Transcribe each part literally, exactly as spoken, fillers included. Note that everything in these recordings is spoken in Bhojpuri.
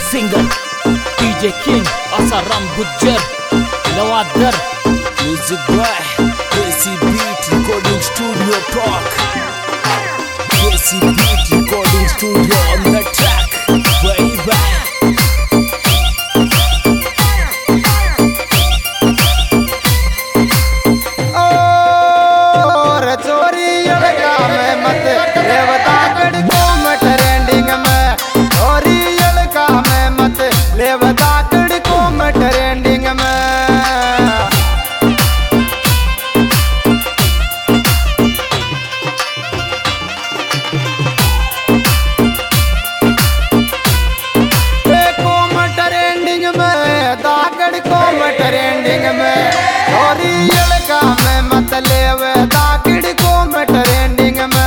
Singer DJ king Asaram Gujjar लवादर music boy desi beat recording studio talk desi beat recording studio on the track baby trending में और लड़का में मतलब दाकड़ को में ट्रेंडिंग में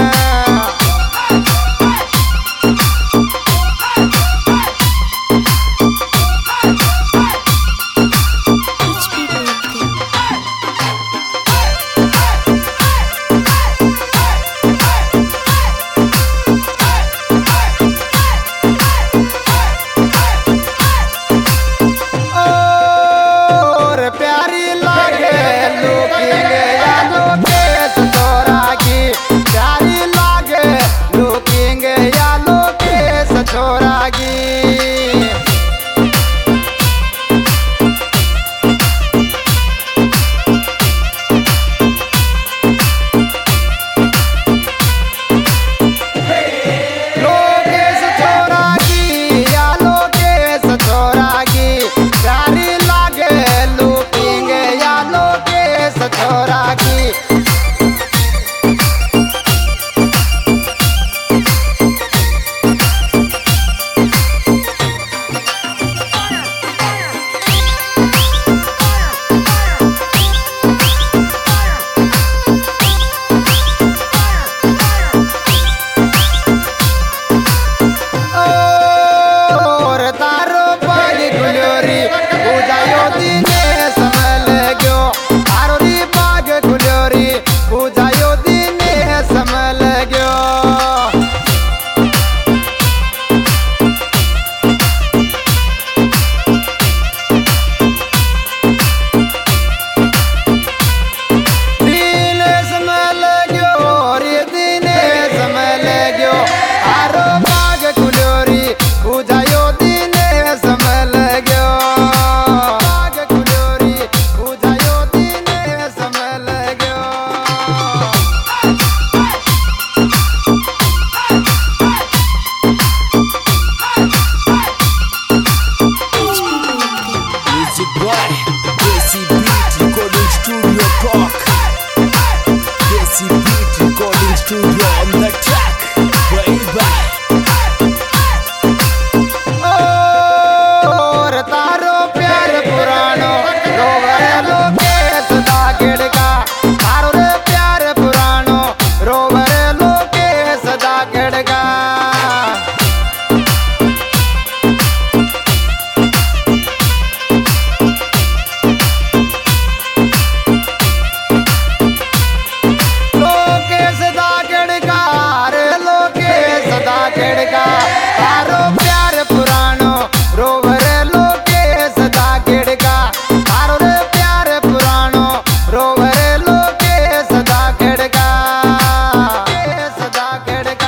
Studio on the track, baby. और तारो प्यार पुरानो रोवे लोके सदा गिड़का तारो रे प्यार पुरानो रोवे लोके सदा गिड़का तारो प्यार पुरानो रोवरे लोके सदा गिड़का तारो रे प्यार पुरानो रोवरे लोके सदा गिड़का सदा गिड़का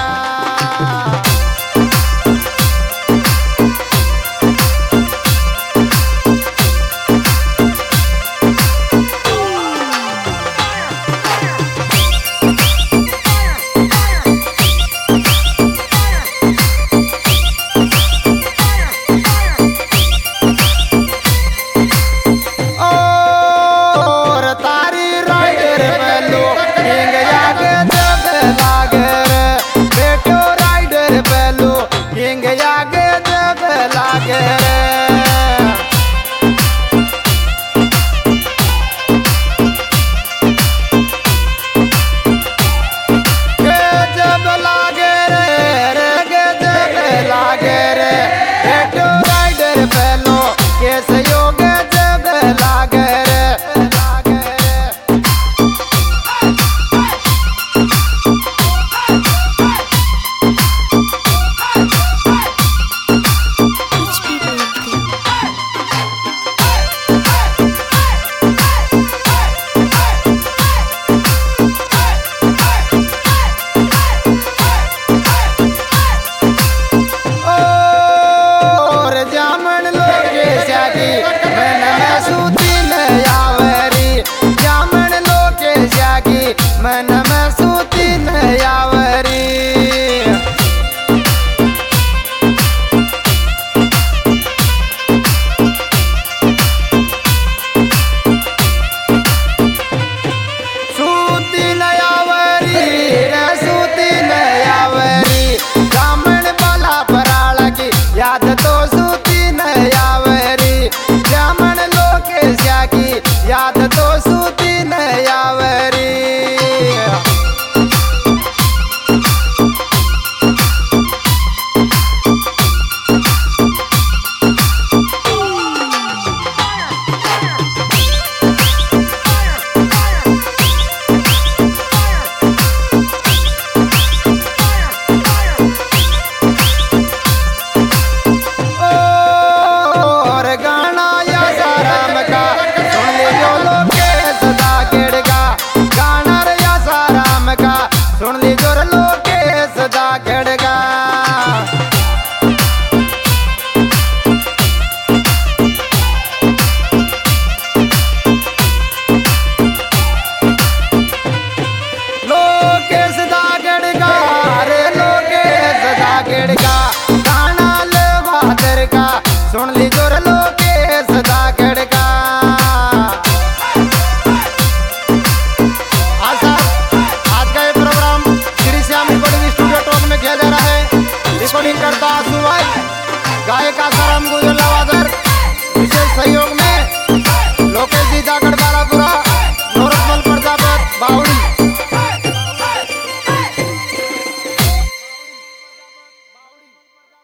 बेटो राइडर गेड़का गाना ले बहादुर का सुन ली जोर लोकेश दा गेड़का। आज आज का ये programme Shri Shyam recording studio talk में किया जा रहा है। रिकॉर्डिंग करता आसू भाई, गायक आसाराम